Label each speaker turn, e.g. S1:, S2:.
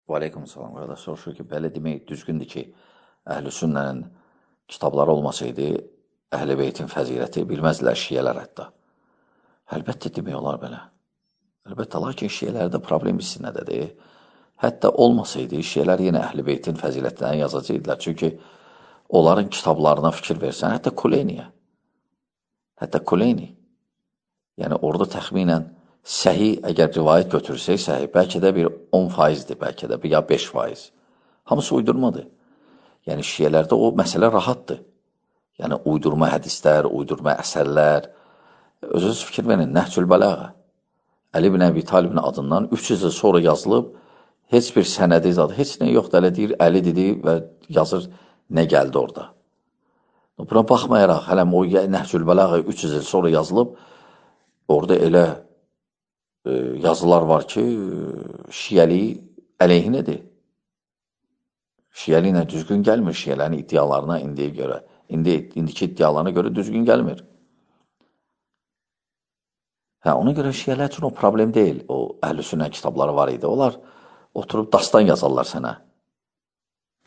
S1: Və aleykum salam qardaş. Soruşur ki, belə demək düzgündür ki, Əhl-i Sünnənin kitabları olmasaydı, Əhl-i Beytin fəziləti bilməzdilər şiyələr hətta. Əlbəttə demək olar belə. Əlbəttə, lakin şiyələrdə problem hissi nədədir? Hətta olmasaydı, şiyələr yenə Əhl-i Beytin fəzilətlərini yazacaqdılar. Çünki onların kitablarına fikir versən, hətta Kuleyni, yəni orada təxminən səhi, əgər rivayət götürsək səhi, bəlkə də bir 10%-dir, bəlkə də ya 5%. Hamısı uydurmadır. Yəni şiyələrdə o məsələ rahatdır. Yəni uydurma hədislər, uydurma əsərlər. Özünüz fikir verin, Nəhcül Bələğə. Əli ibn Əbi Talibin adından 300 il sonra yazılıb, heç bir sənədi zadı, heç nə yoxdur, elə deyir, Əli dedi və yazır nə gəldi orada. Buna baxmayaraq, hələm o Nəhcül Bələğə 300 il sonra yazılıb, orada elə yazılar var ki, şiyəli əleyhinədir. Şiyəli ilə düzgün gəlmir, şiyələrin iddialarına indiki iddialarına görə düzgün gəlmir. Ona görə şiyələr üçün o problem deyil. O Əhl-i Sünnə kitabları var idi. Onlar oturub dastan yazarlar sənə.